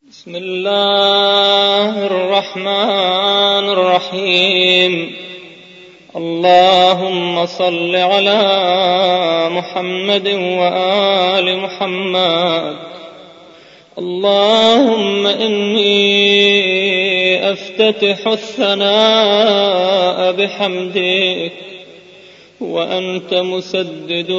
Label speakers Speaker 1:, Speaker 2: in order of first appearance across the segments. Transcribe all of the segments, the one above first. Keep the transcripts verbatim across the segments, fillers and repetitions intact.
Speaker 1: بسم الله الرحمن الرحيم. اللهم صل على محمد وآل محمد. اللهم إني أفتتح الثناء بحمدك وأنت مسدد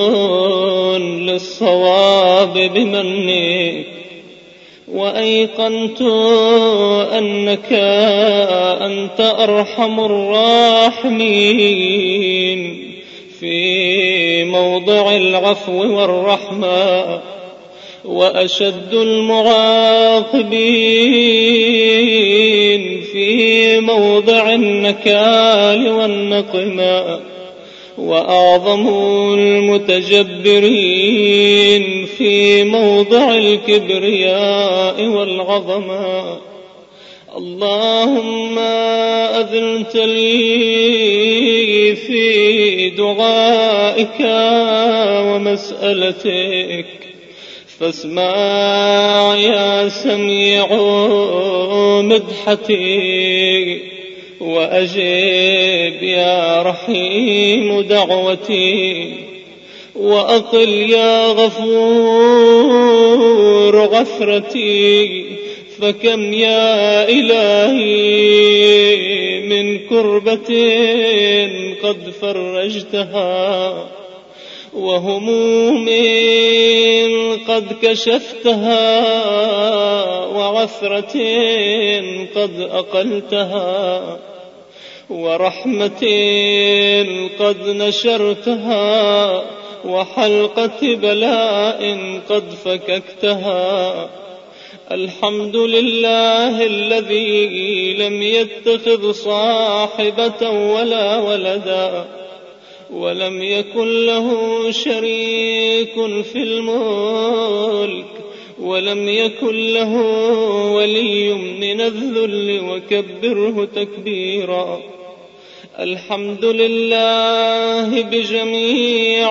Speaker 1: للصواب بمنك، وأيقنت أنك أنت أرحم الراحمين في موضع العفو والرحمة، وأشد المعاقبين في موضع النكال والنقمة، وأعظم المتجبرين في موضع الكبرياء والعظمة. اللهم أذنت لي في دعائك ومسألتك، فاسمع يا سميع مدحتي، وأجب يا رحيم دعوتي، وأقل يا غفور غفرتي. فكم يا إلهي من كربة قد فرجتها، وهموم قد كشفتها، وعثرة قد أقلتها، ورحمة قد نشرتها، وحلقة بلاء قد فككتها. الحمد لله الذي لم يتخذ صاحبة ولا ولدا، ولم يكن له شريك في الملك، ولم يكن له ولي من الذل، وكبره تكبيرا. الحمد لله بجميع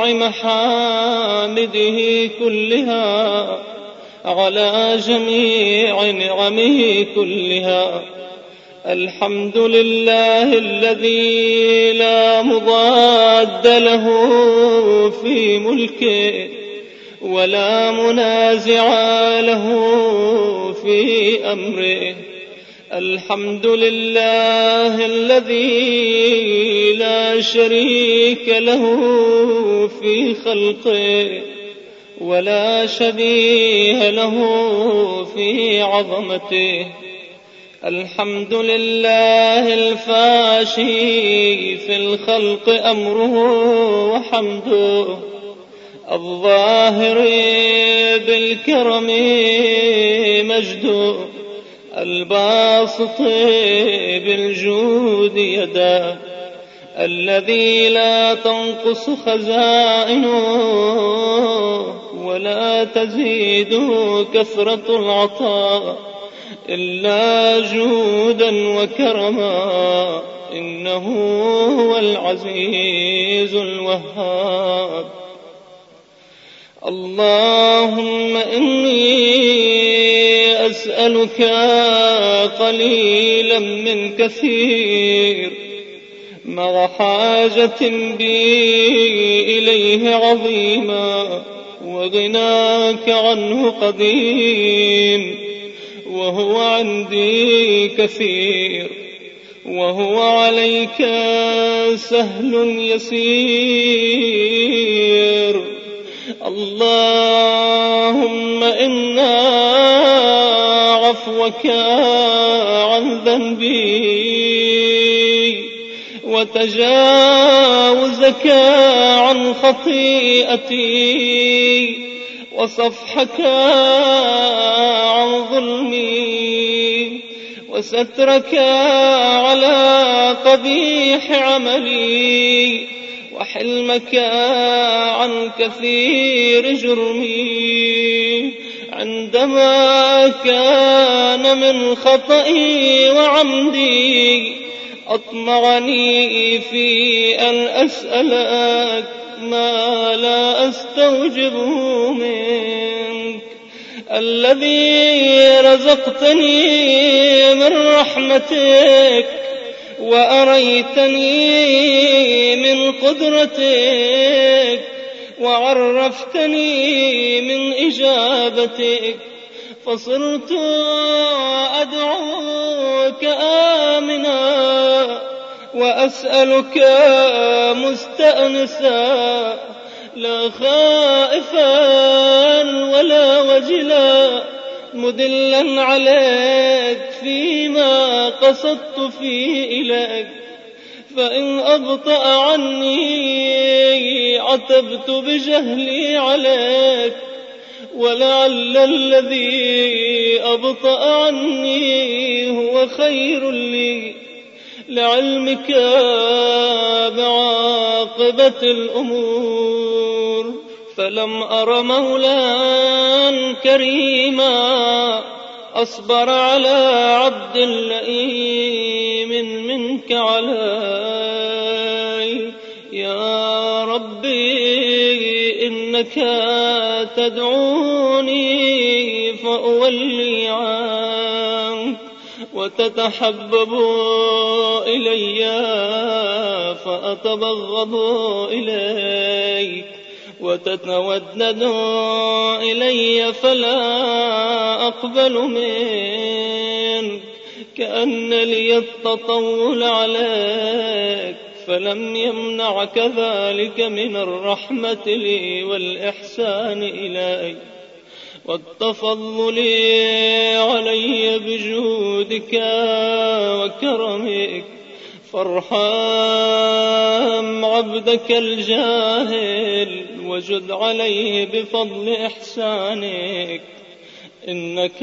Speaker 1: محامده كلها، على جميع نعمه كلها. الحمد لله الذي لا مضاد له في ملكه، ولا منازع له في أمره. الحمد لله الذي لا شريك له في خلقه، ولا شبيه له في عظمته. الحمد لله الفاشي في الخلق أمره وحمده، الظاهر بالكرم مجده، الباسط بالجود يدا، الذي لا تنقص خزائنه ولا تزيد كثرة العطاء إلا جودا وكرما، إنه هو العزيز الوهاب. اللهم إني أسألك قليلا من كثير، مع حاجة بي إليه عظيما، وغناك عنه قديم، وهو عندي كثير، وهو عليك سهل يسير. اللهم إنا عفوك عن ذنبي، وتجاوزك عن خطيئتي، وصفحك عن ظلمي، وسترك على قبيح عملي، وحلمك عن كثير جرمي. عندما كان من خطئي وعمدي أطمعني في أن أسألك ما لا أستوجبه منك، الذي رزقتني من رحمتك وأريتني من قدرتك وعرفتني من إجابتك، فصرت أدعوك آمنا وأسألك مستأنسا، لا خائفا ولا وجلا، مدلا عليك فيما قصدت فيه إليك. فإن أبطأ عني عتبت بجهلي عليك، ولعل الذي أبطأ عني هو خير لي لعلمك بعاقبة الأمور. فلم أر مولا كريما أصبر على عبد لئيم منك علي. يا ربي إنك تدعوني فأولي عنك، وتتحبب إلي فأتبغض إليك، وتتودد إلي فلا أقبل منك، كأن لي التطول عليك، فلم يمنعك ذلك من الرحمة لي والإحسان إلي والتفضل علي بجودك وكرمك. فارحم عبدك الجاهل وجد عليه بفضل إحسانك، إنك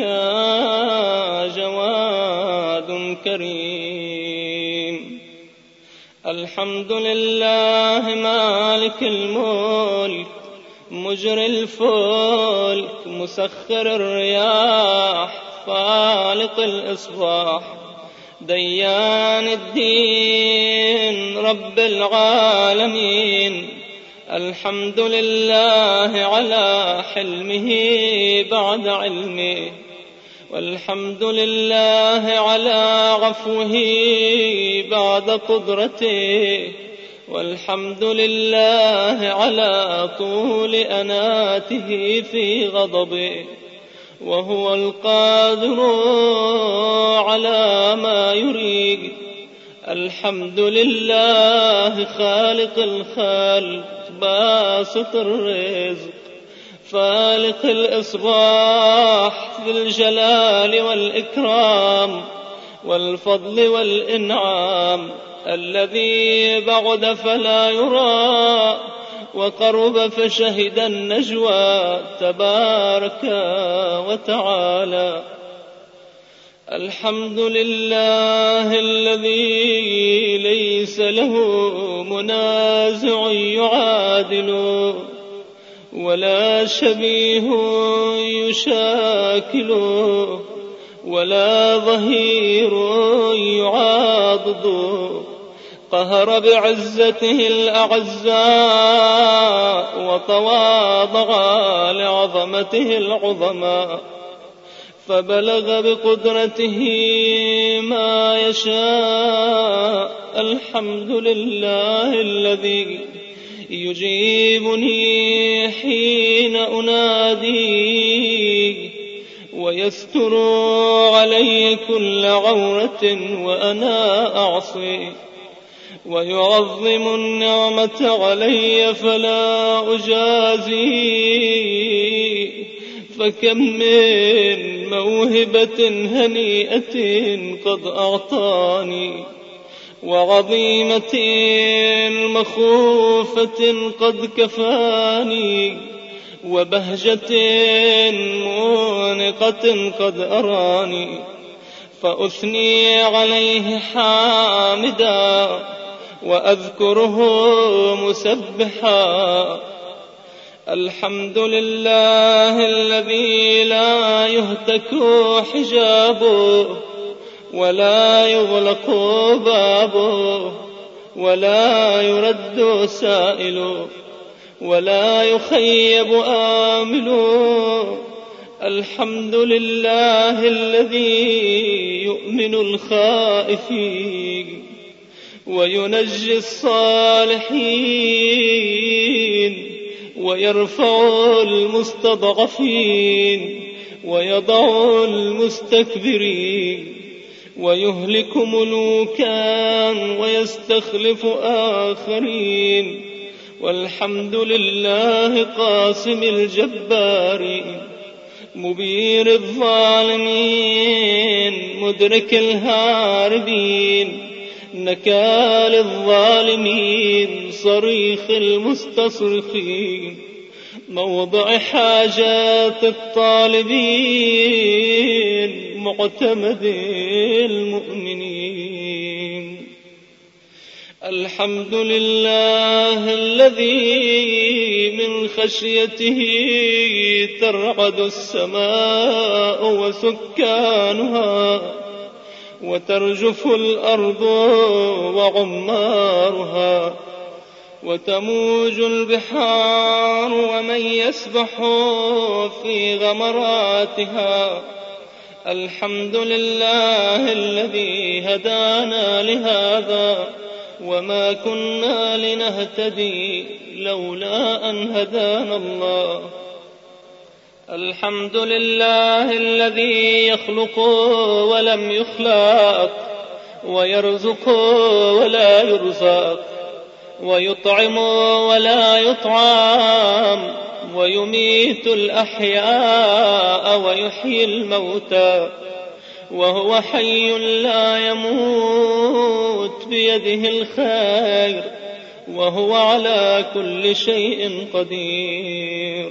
Speaker 1: جواد كريم. الحمد لله مالك الملك مجري الفلك مسخر الرياح فالق الإصباح، ديان الدين رب العالمين. الحمد لله على حلمه بعد علمه، والحمد لله على عفوه بعد قدرته، والحمد لله على طول أناته في غضبه، وهو القادر على ما يريد. الحمد لله خالق الخلق باسط الرزق فالق الإصباح ذي الجلال والإكرام والفضل والإنعام، الذي بعد فلا يرى وقرب فشهد النجوى تبارك وتعالى. الحمد لله الذي ليس له منازع يعادل ولا شبيه يشاكل ولا ظهير يعاضد، قهر بعزته الأعزاء وتواضع لعظمته العظماء، فبلغ بقدرته ما يشاء. الحمد لله الذي يجيبني حين أنادي ويستر علي كل عورة وأنا أعصي، ويعظم النعمة علي فلا أجازي. فكم من موهبة هنيئة قد أعطاني، وعظيمة مخوفة قد كفاني، وبهجة مونقة قد أراني، فأثني عليه حامدا وأذكره مسبحا. الحمد لله الذي لا يهتك حجابه ولا يغلق بابه ولا يرد سائله ولا يخيب آمله، الحمد لله الذي يؤمن الخائفين وينجي الصالحين ويرفع المستضعفين ويضع المستكبرين ويهلك ملوكا ويستخلف آخرين. والحمد لله قاسم الجبارين مبين الظالمين مدرك الهاربين نكال الظالمين صريخ المستصرخين موضع حاجات الطالبين معتمد المؤمنين. الحمد لله الذي من خشيته ترعد السماء وسكانها وترجف الأرض وعمارها وتموج البحار ومن يسبح في غمراتها. الحمد لله الذي هدانا لهذا وما كنا لنهتدي لولا أن هدانا الله. الحمد لله الذي يخلق ولم يخلق ويرزق ولا يرزق ويطعم ولا يطعم ويميت الأحياء ويحيي الموتى وهو حي لا يموت بيده الخير وهو على كل شيء قدير.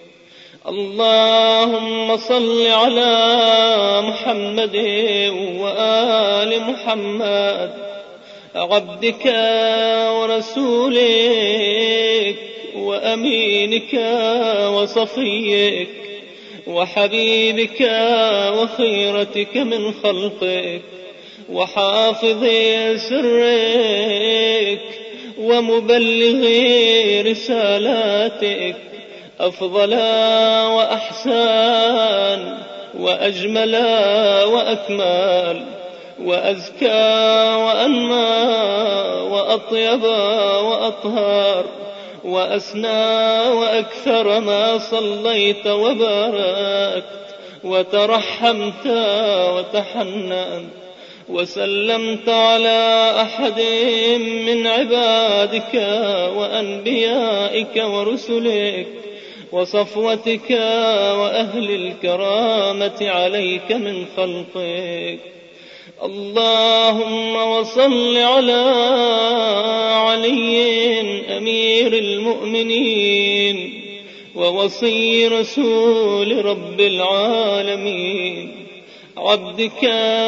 Speaker 1: اللهم صل على محمد وآل محمد عبدك ورسولك وأمينك وصفيك وحبيبك وخيرتك من خلقك وحافظ سرك ومبلغ رسالاتك أفضل وأحسن وأجمل وأكمل وأزكى وأنمى وأطيب وأطهر وأسنى وأكثر ما صليت وباركت وترحمت وتحننت وسلمت على أحد من عبادك وأنبيائك ورسلك وصفوتك وأهل الكرامة عليك من خلقك. اللهم وصل على علي أمير المؤمنين ووصي رسول رب العالمين عبدك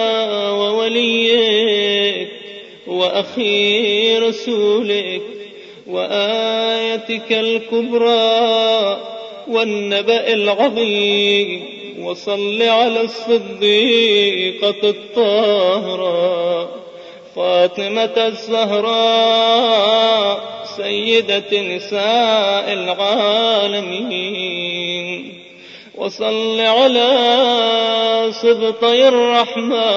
Speaker 1: ووليك وأخي رسولك وآيتك الكبرى والنبأ العظيم. وصل على الصديقة الطاهرة فاطمة الزهراء سيدة نساء العالمين. وصل على سبطي الرحمة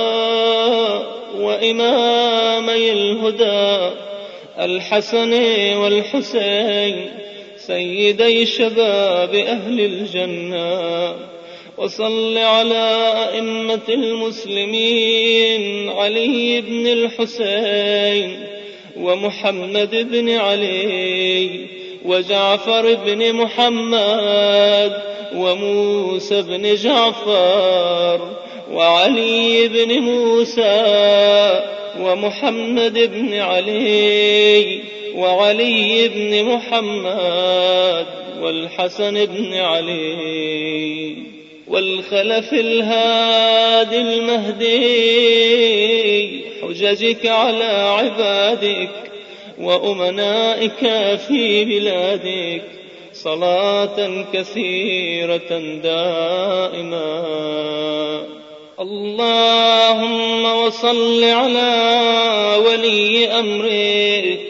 Speaker 1: وإمامي الهدى الحسن والحسين سيدي شباب أهل الجنة. وصل على أئمة المسلمين علي بن الحسين ومحمد بن علي وجعفر بن محمد وموسى بن جعفر وعلي بن موسى ومحمد بن علي وعلي بن محمد والحسن بن علي والخلف الهادي المهدي حججك على عبادك وأمنائك في بلادك صلاة كثيرة دائما. اللهم وصل على ولي أمرك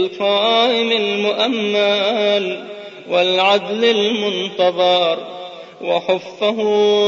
Speaker 1: القائم المؤمل والعدل المنتظر وحفه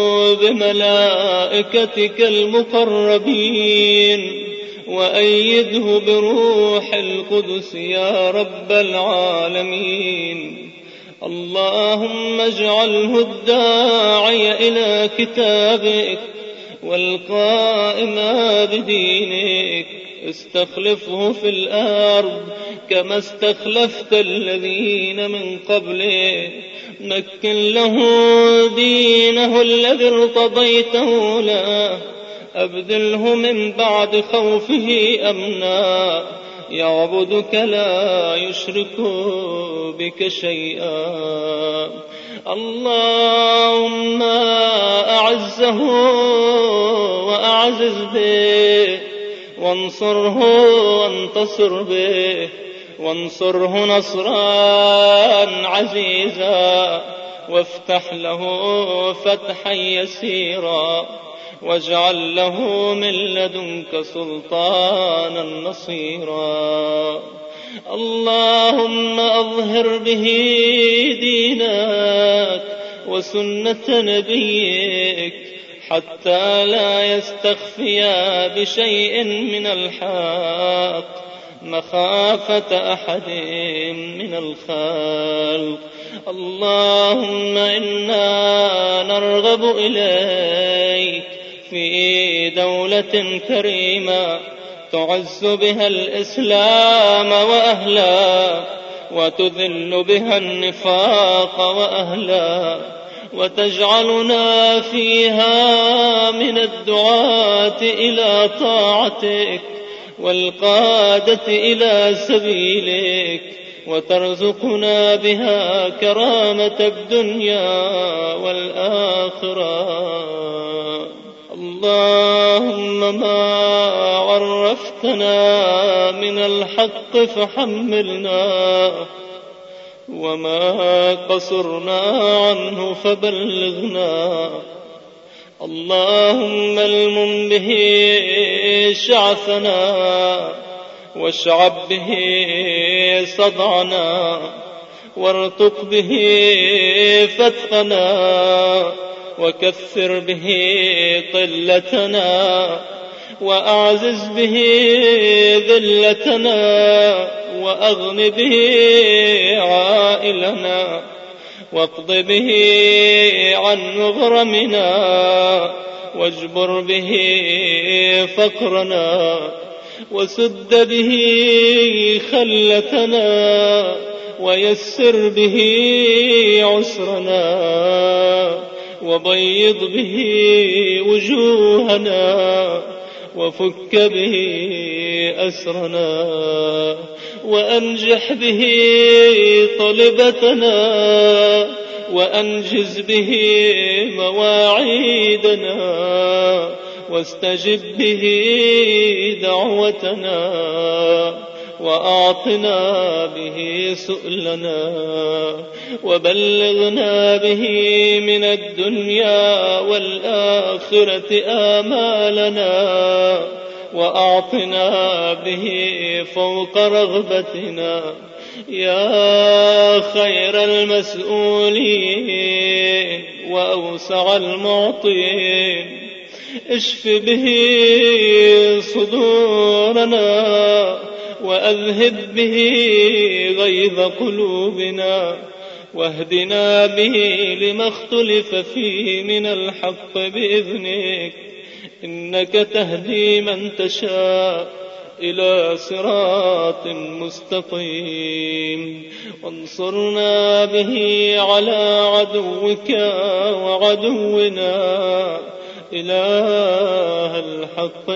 Speaker 1: بملائكتك المقربين، وأيده بروح القدس يا رب العالمين. اللهم اجعله الداعي إلى كتابك والقائم بدينك، استخلفه في الأرض كما استخلفت الذين من قبله، مكن له دينه الذي ارتضيته له، أبدله من بعد خوفه أمنا، يعبدك لا يشرك بك شيئا. اللهم أعزه وأعزز به، وانصره وانتصر به، وانصره نصرا عزيزا، وافتح له فتحا يسيرا، واجعل له من لدنك سلطانا نصيرا. اللهم أظهر به دينك وسنة نبيك، حتى لا يستخفيا بشيء من الحق مخافة أحد من الخلق. اللهم إنا نرغب إليك في دولة كريمة تعز بها الإسلام وأهله، وتذل بها النفاق وأهله، وتجعلنا فيها من الدعاة إلى طاعتك والقادة إلى سبيلك، وترزقنا بها كرامة الدنيا والآخرة. اللهم ما عرفتنا من الحق فحملنا، وما قصرنا عنه فبلغنا. اللهم المم به شعثنا، واشعب به صدعنا، وارتق به فتقنا، وكثر به قلتنا، وأعزز به ذلتنا، وأغن به عائلنا، واقض به عن مغرمنا، واجبر به فقرنا، وسد به خلتنا، ويسر به عسرنا، وبيض به وجوهنا، وفك به أسرنا، وأنجح به طلبتنا، وأنجز به مواعيدنا، واستجب به دعوتنا، وأعطنا به سؤلنا، وبلغنا به من الدنيا والآخرة آمالنا، وأعطنا به فوق رغبتنا، يا خير المسؤولين وأوسع المعطين. اشف به صدورنا، وأذهب به غيظ قلوبنا، واهدنا به لما اختلف فيه من الحق بإذنك، إنك تهدي من تشاء إلى صراط مستقيم. وانصرنا به على عدوك وعدونا إله الحق.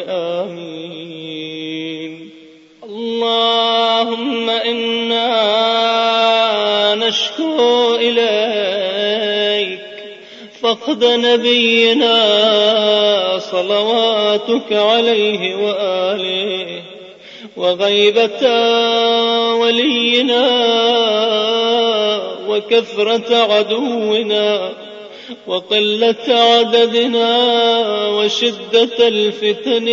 Speaker 1: آمين. اللهم إنا نشكو إليك فقد نبينا صلواتك عليه وآله، وغيبة ولينا، وكثرة عدونا، وقلة عددنا، وشدة الفتن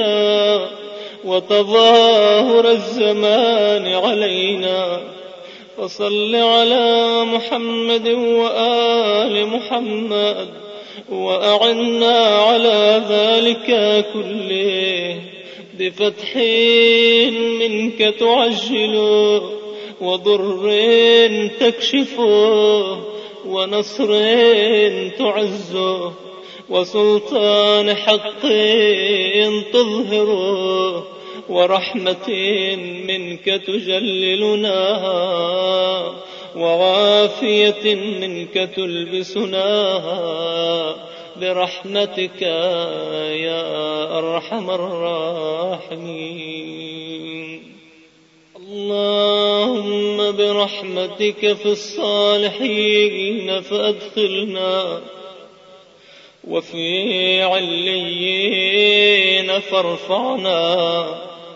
Speaker 1: بنا، وتظاهر الزمان علينا، فصل على محمد وآل محمد وأعنا على ذلك كله بفتح منك تعجل وضر تكشف ونصر تعز وسلطان حق تظهر ورحمة منك تجللناها وعافية منك تلبسناها برحمتك يا أرحم الراحمين. اللهم برحمتك في الصالحين فأدخلنا وفي عليين فارفعنا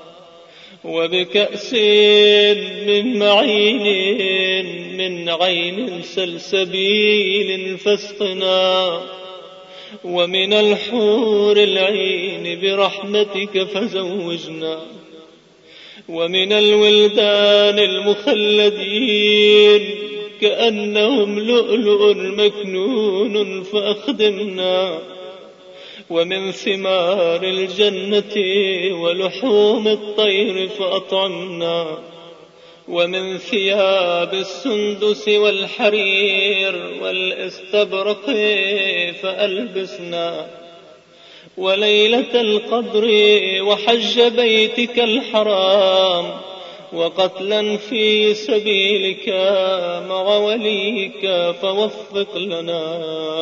Speaker 1: وبكأس من معين من عين سلسبيل فاسقنا ومن الحور العين برحمتك فزوجنا ومن الولدان المخلدين كأنهم لؤلؤ مكنون فأخدمنا ومن ثمار الجنة ولحوم الطير فأطعمنا ومن ثياب السندس والحرير والاستبرق فألبسنا وليلة القدر وحج بيتك الحرام وقتلا في سبيلك مع وليك فوفق لنا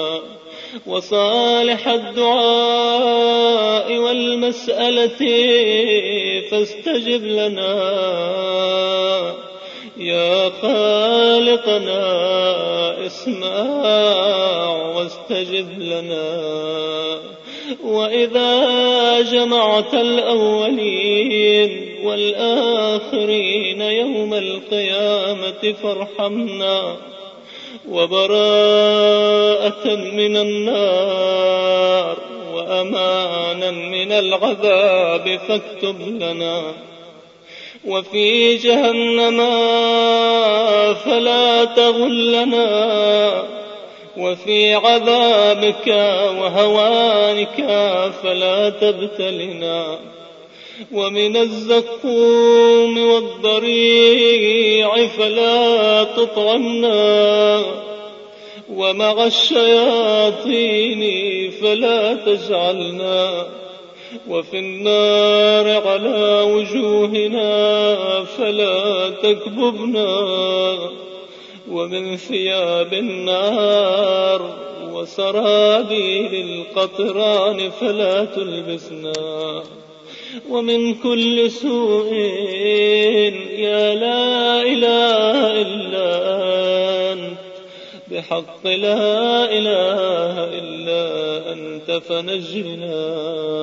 Speaker 1: وصالح الدعاء والمسألة فاستجب لنا يا خالقنا اسمع واستجب لنا. وإذا جمعت الأولين والآخرين يوم القيامة فارحمنا وبراءة من النار وأمانا من العذاب فاكتب لنا وفي جهنم فلا تغلنا وفي عذابك وهوانك فلا تبتلنا ومن الزقوم والضريع فلا تطعمنا ومع الشياطين فلا تجعلنا وفي النار على وجوهنا فلا تكببنا ومن ثياب النار وسرابيل القطران فلا تلبسنا ومن كل سوء يا لا إله إلا أنت بحق لا إله إلا أنت فنجنا.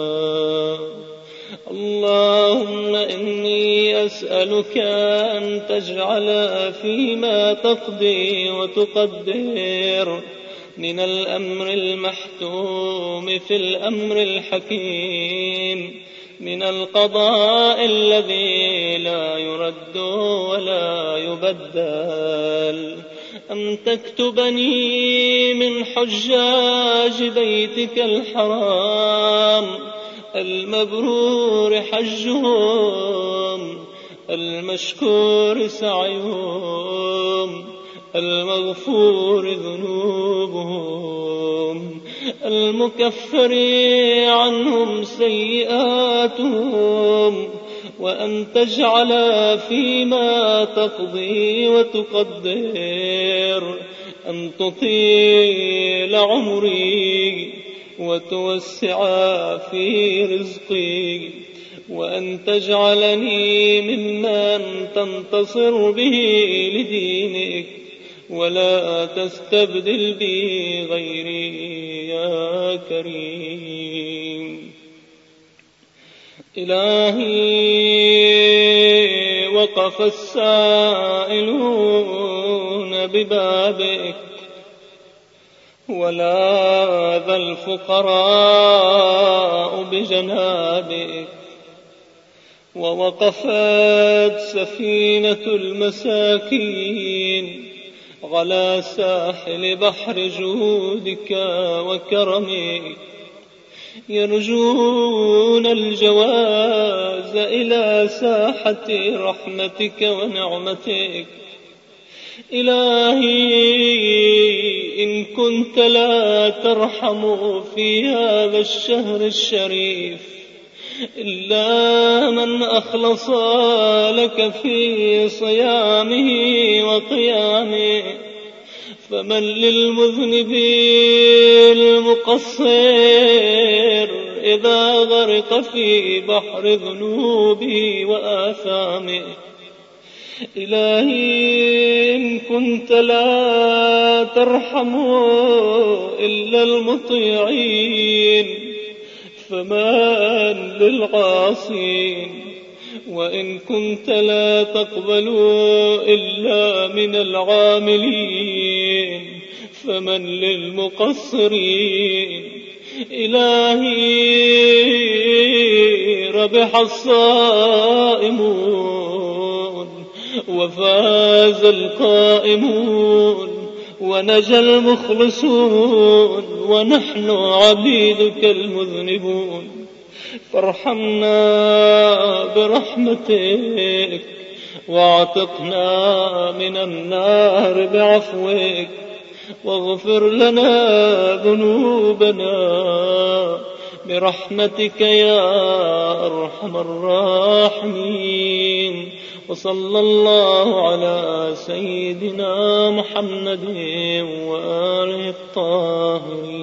Speaker 1: اللهم إني أسألك أن تجعل فيما تقضي وتقدر من الأمر المحتوم في الأمر الحكيم من القضاء الذي لا يرد ولا يبدل أن تكتبني من حجاج بيتك الحرام المبرور حجهم المشكور سعيهم المغفور ذنوبهم المكفر عنهم سيئاتهم وأن تجعل فيما تقضي وتقدر أن تطيل عمري وتوسع في رزقي وأن تجعلني ممن تنتصر به لدينك ولا تستبدل بي غيري يا كريم. إلهي وقف السائلون ببابك ولاذ الفقراء بجنابك ووقفت سفينة المساكين على ساحل بحر جودك وكرمك، يرجون الجواز إلى ساحة رحمتك ونعمتك. إلهي إن كنت لا ترحم في هذا الشهر الشريف إلا من أخلص لك في صيامه وقيامه، فمن للمذنب المقصر إذا غرق في بحر ذنوبه وآثامه. إلهي إن كنت لا ترحم إلا المطيعين فمن للعاصين، وإن كنت لا تقبل إلا من العاملين فمن للمقصرين. إلهي ربح الصائمون وفاز القائمون ونجا المخلصون ونحن عبيدك المذنبون. فارحمنا برحمتك واعتقنا من النار بعفوك، واغفر لنا ذنوبنا برحمتك يا أرحم الراحمين. وصلى الله على سيدنا محمد وآله الطاهرين.